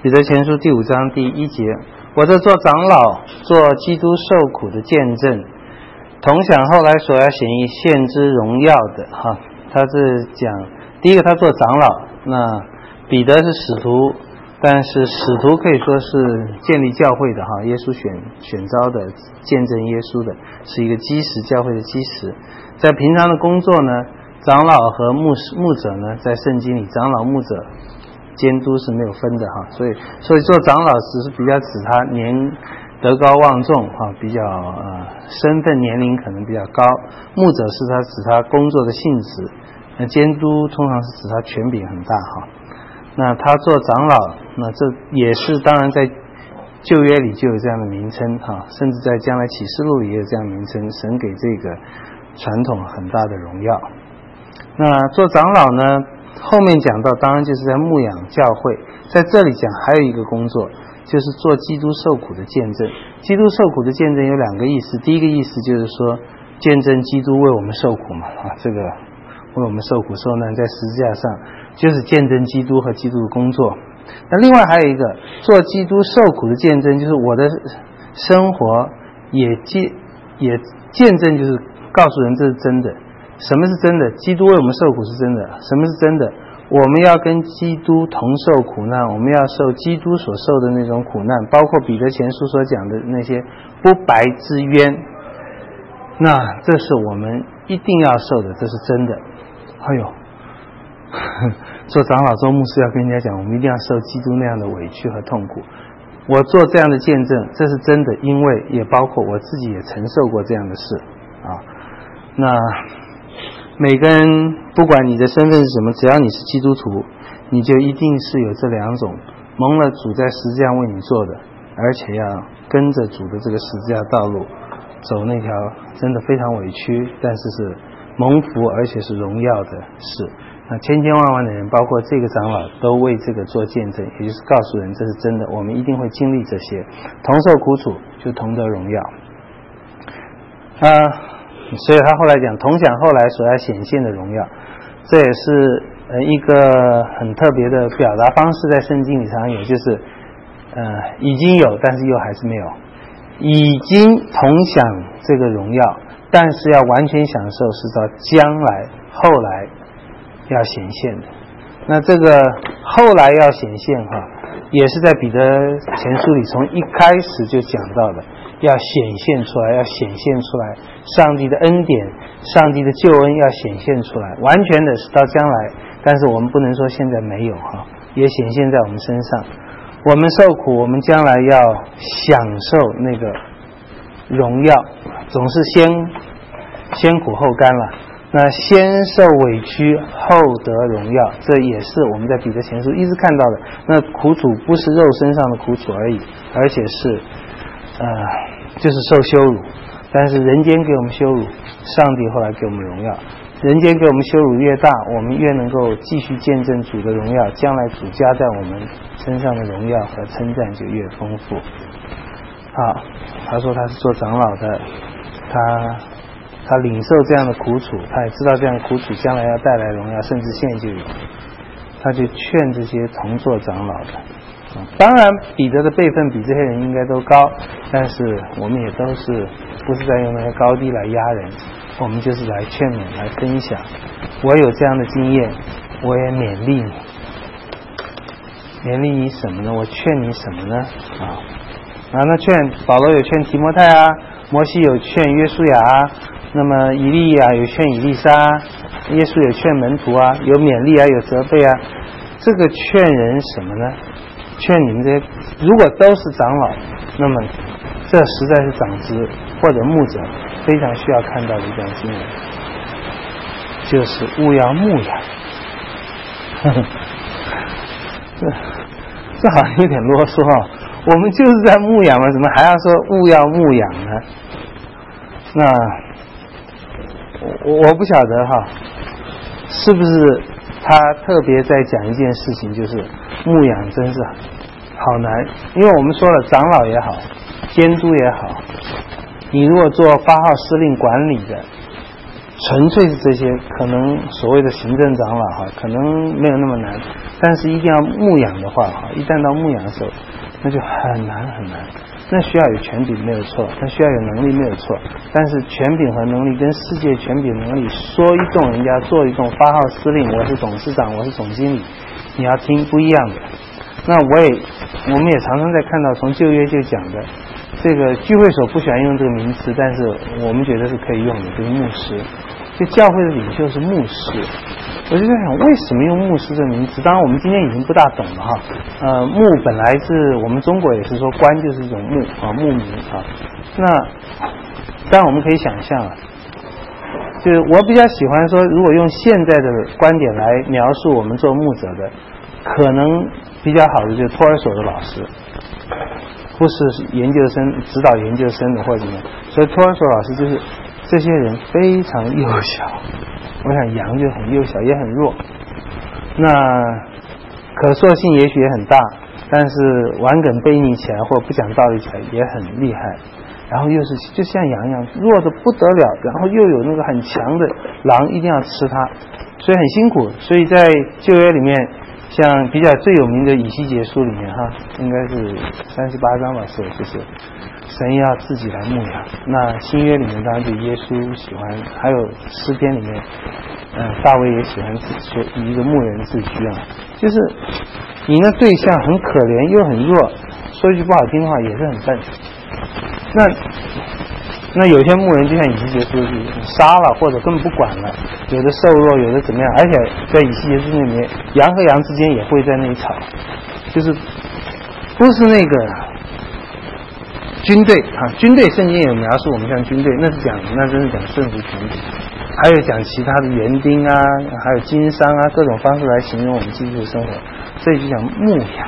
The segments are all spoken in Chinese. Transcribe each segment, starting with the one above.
彼得前书第5章第1节，我这做长老，做基督受苦的见证，同享后来所要显之荣耀的哈。他是讲第一个，他做长老，那彼得是使徒，但是使徒可以说是建立教会的哈，耶稣选召的，见证耶稣的，是一个基石，教会的基石。在平常的工作呢，长老和牧者呢，在圣经里，长老牧者监督是没有分的哈，所以做长老只是比较指他德高望重哈，比较身份年龄可能比较高，牧者是他指他工作的性质，那监督通常是指他权柄很大哈。那他做长老，那这也是当然在旧约里就有这样的名称哈，甚至在将来启示录里也有这样的名称，神给这个传统很大的荣耀。那做长老呢，后面讲到当然就是在牧养教会，在这里讲还有一个工作，就是做基督受苦的见证。基督受苦的见证有2个意思，第一个意思就是说见证基督为我们受苦嘛这个为我们受苦受难在十字架上，就是见证基督和基督的工作。那另外还有一个做基督受苦的见证，就是我的生活也见证，就是告诉人这是真的。什么是真的？基督为我们受苦是真的。什么是真的？我们要跟基督同受苦难，我们要受基督所受的那种苦难，包括彼得前书所讲的那些不白之冤，那这是我们一定要受的，这是真的。哎呦，做长老做牧师要跟人家讲，我们一定要受基督那样的委屈和痛苦。我做这样的见证，这是真的，因为也包括我自己也承受过这样的事啊。那每个人不管你的身份是什么，只要你是基督徒，你就一定是有这2种，蒙了主在十字架为你做的，而且要跟着主的这个十字架道路走那条真的非常委屈，但是是蒙福而且是荣耀的事。那千千万万的人，包括这个长老，都为这个做见证，也就是告诉人这是真的，我们一定会经历这些，同受苦楚就同得荣耀所以他后来讲同享后来所要显现的荣耀，这也是一个很特别的表达方式，在圣经里常有，就是已经有但是又还是没有，已经同享这个荣耀，但是要完全享受是到将来后来要显现的。那这个后来要显现也是在彼得前书里从一开始就讲到的，要显现出来，要显现出来，上帝的恩典，上帝的救恩要显现出来，完全的是到将来，但是我们不能说现在没有也显现在我们身上。我们受苦，我们将来要享受那个荣耀，总是先苦后甘了。那先受委屈后得荣耀，这也是我们在彼得前书一直看到的。那苦楚不是肉身上的苦楚而已，而且是就是受羞辱，但是人间给我们羞辱，上帝后来给我们荣耀。人间给我们羞辱越大，我们越能够继续见证主的荣耀，将来主加在我们身上的荣耀和称赞就越丰富。好，他说他是做长老的，他领受这样的苦楚，他也知道这样的苦楚将来要带来荣耀，甚至现在就有，他就劝这些同做长老的。当然彼得的辈分比这些人应该都高，但是我们也都是不是在用那些高低来压人，我们就是来劝勉来分享。我有这样的经验，我也勉励你。勉励你什么呢？我劝你什么呢？那劝保罗有劝提摩太摩西有劝约书亚那么以利亚有劝以利沙，耶稣有劝门徒有勉励有责备这个劝人什么呢？劝你们这些如果都是长老，那么这实在是长子或者牧者非常需要看到的一段经文，就是务要牧养。这好像有点啰嗦我们就是在牧养嘛，怎么还要说务要牧养呢？那我不晓得是不是他特别在讲一件事情，就是牧养真是好难。因为我们说了，长老也好，监督也好，你如果做8号司令管理的， 纯粹是这些，可能所谓的行政长老哈，可能没有那么难，但是一定要牧养的话哈，一旦到牧养的时候，那就很难很难。那需要有权柄没有错，那需要有能力没有错，但是权柄和能力跟世界权柄能力说一动人家做一动，发号施令，我是董事长，我是总经理，你要听不一样的。那我们也常常在看到从旧约就讲的这个聚会所不喜欢用这个名词，但是我们觉得是可以用的，就是牧师。就教会的领袖是牧师，我就在想为什么用牧师这名词？当然我们今天已经不大懂了哈。牧本来是我们中国也是说官就是一种牧啊，牧民啊。那当然我们可以想象啊，就是我比较喜欢说，如果用现在的观点来描述我们做牧者的，可能比较好的就是托儿所的老师，不是研究生指导研究生的或者怎么样，所以托儿所老师就是这些人非常幼小，我想羊就很幼小也很弱，那可塑性也许也很大，但是顽梗悖逆起来或不讲道理起来也很厉害，然后又是就像羊一样弱得不得了，然后又有那个很强的狼一定要吃它，所以很辛苦。所以在旧约里面，像比较最有名的以西结书里面哈，应该是38章吧，就是神要自己来牧养。那新约里面当然就耶稣喜欢，还有诗篇里面大卫也喜欢以一个牧人自居啊，就是你的对象很可怜又很弱，说一句不好听的话也是很笨。那有些牧人就像以西结书杀了或者根本不管了，有的瘦弱，有的怎么样，而且在以西结书里面，羊和羊之间也会在那里吵，就是不是那个军队啊，军队圣经有描述我们像军队，那真是讲顺服权柄，还有讲其他的园丁啊，还有经商啊，各种方式来形容我们基督的生活，所以就讲牧养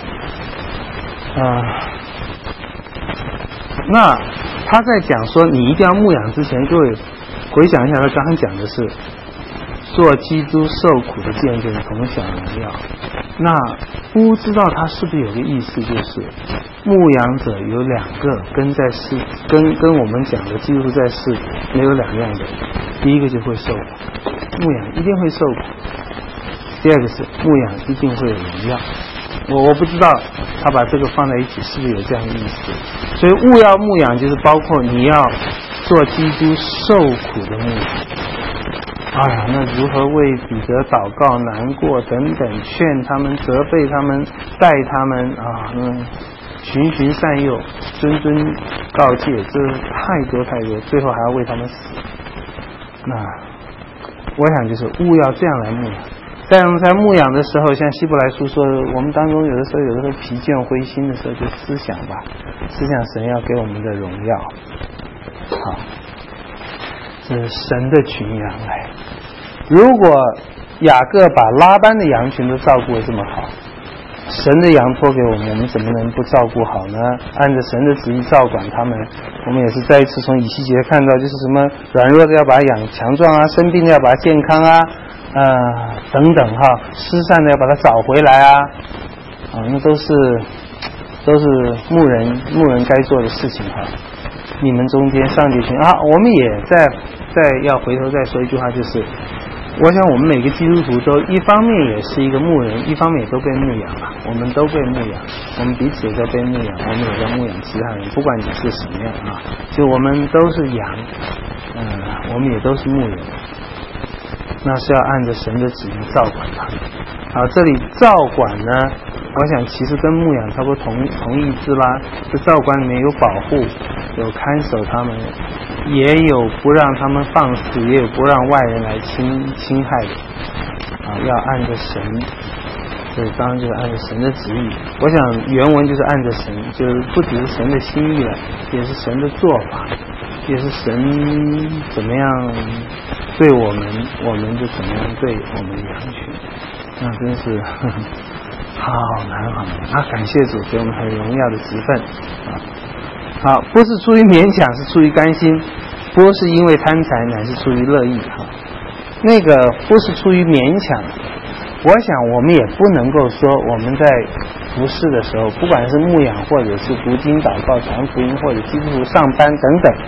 那他在讲说你一定要牧养之前，各位回想一下，他刚刚讲的是做基督受苦的见证，同享荣耀。那不知道他是不是有个意思，就是牧养者有两个跟我们讲的基督在世没有两样的，第一个就会受苦，牧养一定会受苦，第二个是牧养一定会有荣耀。我不知道他把这个放在一起是不是有这样的意思，所以务要牧养就是包括你要做基督受苦的牧养。哎呀，那如何为彼得祷告、难过等等，劝他们、责备他们、带他们啊，循循善诱、谆谆告诫，这太多太多，最后还要为他们死。那我想就是务要这样来牧养。在我们在牧养的时候，像希伯来书说，我们当中有的时候疲倦灰心的时候，就思想吧，思想神要给我们的荣耀。好，这是神的群羊来。如果雅各把拉班的羊群都照顾得这么好，神的羊托给我们怎么能不照顾好呢？按着神的旨意照管他们。我们也是再一次从以西结看到，就是什么软弱的要把它养强壮啊，生病的要把它健康啊，等等哈，失散的要把它找回来啊，那都是牧人该做的事情哈。你们中间上帝群我们也再要回头再说一句话，就是我想我们每个基督徒都一方面也是一个牧人，一方面也都被牧养了，我们都被牧养，我们彼此也在被牧养，我们也在牧养其他人，不管你是什么样啊，就我们都是羊，我们也都是牧人，那是要按着神的旨意照管他。这里照管呢，我想其实跟牧养差不多同义字啦。这照管里面有保护，有看守他们，也有不让他们放肆，也有不让外人来侵害的。要按着神，所以当然就是按着神的旨意。我想原文就是按着神，就是不只是神的心意了，也是神的做法，也是神怎么样对我们，我们就怎么样对我们的羊群。那真是好难。感谢主给我们很荣耀的职分好，不是出于勉强，是出于甘心，不是因为贪财，乃是出于乐意那个不是出于勉强，我想我们也不能够说我们在服事的时候，不管是牧养或者是读经祷告传福音或者基督徒上班等等，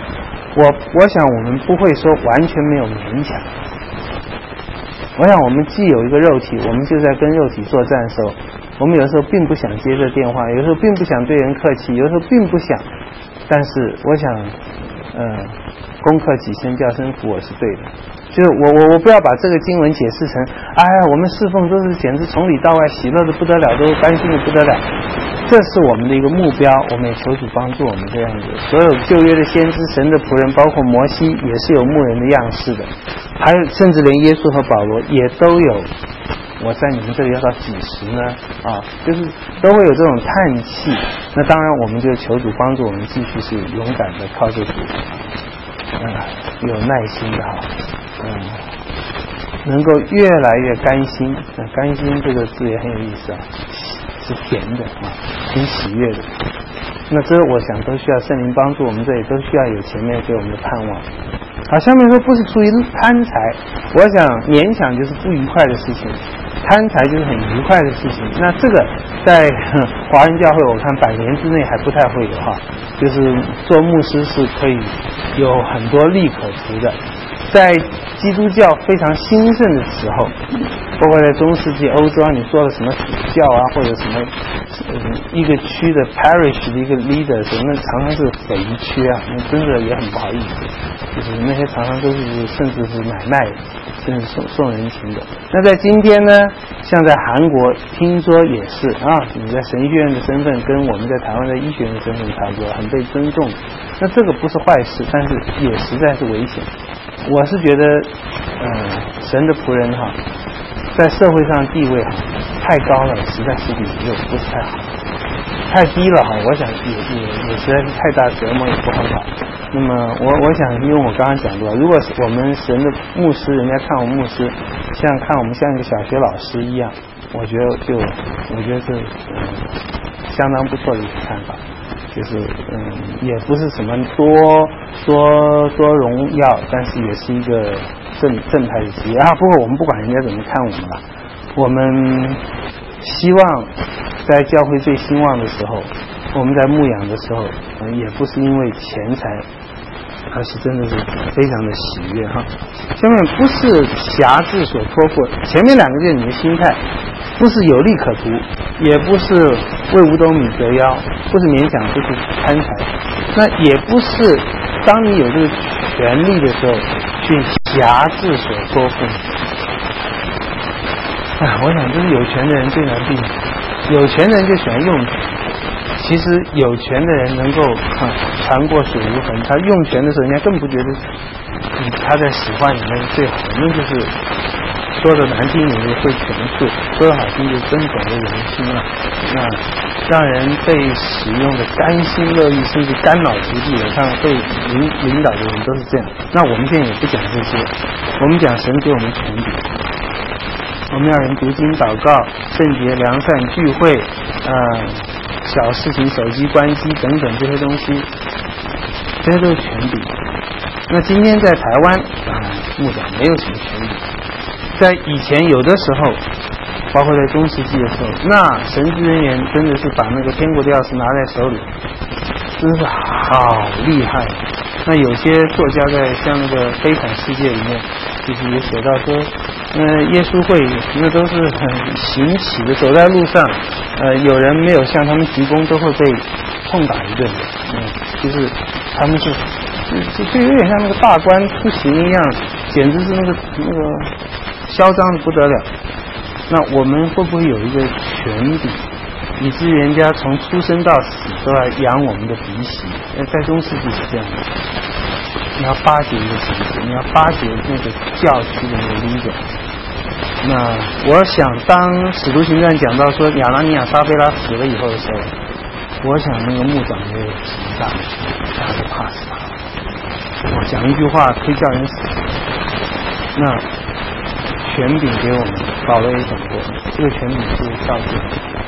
我想我们不会说完全没有勉强。我想我们既有一个肉体，我们就在跟肉体作战的时候，我们有时候并不想接这电话，有时候并不想对人客气，有时候并不想，但是我想攻克己身教身服，我是对的。就是我不要把这个经文解释成，哎呀，我们侍奉都是简直从里到外喜乐的不得了，都甘心的不得了。这是我们的一个目标，我们也求主帮助我们这样子。所有旧约的先知、神的仆人，包括摩西，也是有牧人的样式的，还有甚至连耶稣和保罗也都有。我在你们这里要到几时呢？就是都会有这种叹气。那当然，我们就求主帮助我们继续是勇敢的靠着主，有耐心的能够越来越甘心。甘心这个字也很有意思是甜的挺喜悦的。那这我想都需要圣灵帮助我们，这里都需要有前面给我们的盼望。好，下面说不是出于贪财，我想勉强就是不愉快的事情，贪财就是很愉快的事情。那这个在华人教会我看100年之内还不太会有就是做牧师是可以有很多利可图的。在基督教非常兴盛的时候，包括在中世纪欧洲，你做了什么主教或者什么一个区的 parish 的一个 leader， 那常常是匪夷区那真的也很不好意思，就是那些常常都是甚至是买卖，甚至送人情的。那在今天呢，像在韩国听说也是你在神学院的身份跟我们在台湾的医学院的身份差不多，很被尊重。那这个不是坏事，但是也实在是危险。我是觉得神的仆人在社会上地位太高了，实在是又不是太好，太低了我想也实在是太大折磨，也不很好。那么我想因为我刚刚讲过，如果我们神的牧师，人家看我们牧师看我们像一个小学老师一样，我觉得是相当不错的一个看法。就是也不是什么多荣耀，但是也是一个正派的职业不过我们不管人家怎么看我们了，我们希望在教会最兴旺的时候，我们在牧养的时候也不是因为钱财，而是真的是非常的喜悦下面不是辖制所托付，前面2个就是你的心态，不是有利可图，也不是为五斗米折腰，不是勉强，不是贪财，那也不是当你有这个权利的时候去辖制所托付。我想这是有权的人最难避免，有权的人就喜欢用权。其实有权的人能够船过水无痕，他用权的时候，人家更不觉得他在使唤你那是最好的，那就是说的难听，你就会权术；说的好听，就真懂得人心了。那让人被使用的甘心乐意，甚至肝脑涂地的，像被领导的人都是这样。那我们现在也不讲这些，我们讲神给我们权柄。我们要人读经、祷告、圣洁、良善、聚会，小事情手机关机等等这些东西，这些都是权柄。那今天在台湾牧长没有什么权柄，在以前有的时候，包括在中世纪的时候，那神职人员真的是把那个天国的钥匙拿在手里，真是好厉害。那有些作家在像那个悲惨世界里面，就是也写到说，耶稣会那都是很行乞的，走在路上，有人没有向他们鞠躬，都会被痛打一顿的。就是他们是就有点像那个大官出行一样，简直是那个嚣张的不得了。那我们会不会有一个权柄，以至于人家从出生到死都来养我们的鼻息？在中世纪是这样的，你要巴结一个神职，你要巴结那个教区的那个 leader。那我想当使徒行传讲到说亚拿尼亚撒非拉死了以后的时候，我想那个牧长也有什么大的事，大家都怕死他。我讲一句话可以叫人死，那权柄给我们，保罗也讲过，这个权柄是造就，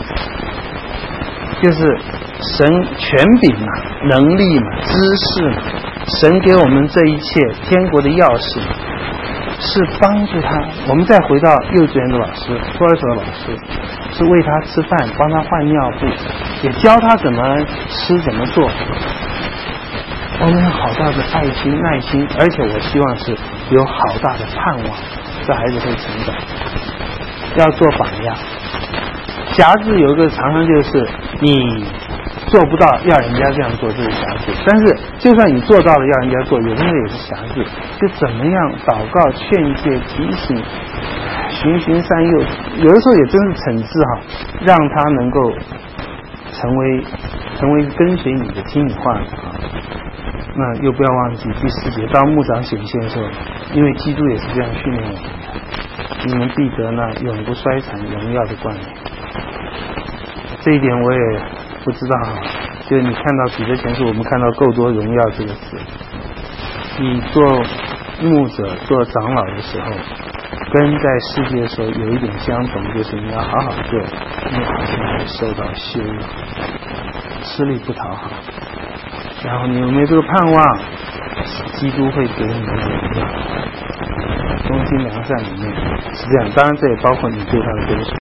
就是神权柄嘛，能力嘛，知识嘛，神给我们这一切天国的钥匙，是帮助他。我们再回到幼稚园的老师、托儿所的老师，是喂他吃饭，帮他换尿布，也教他怎么吃怎么做。 我们有好大的爱心、耐心，而且我希望是有好大的盼望，这孩子会成长。要做榜样。瑕疵有一个常常就是你做不到要人家这样做，这是瑕疵。但是就算你做到了要人家做，有的时候也是瑕疵。就怎么样祷告、劝诫、提醒、循循善诱，有的时候也真是惩治哈，让他能够成为跟随你的、听你话的啊。那又不要忘记第4节，当牧长显现的时候，因为基督也是这样训练我们的，你们必得那永不衰残荣耀的冠冕。这一点我也不知道，就是你看到彼得前书，我们看到够多荣耀这个词。你做牧者、做长老的时候，跟在世界的时候有一点相同，就是你要好好做，你好像会受到羞辱，吃力不讨好。然后你有没有这个盼望？基督会给你的荣耀，忠心良善里面是这样。当然，这也包括你对他的跟随。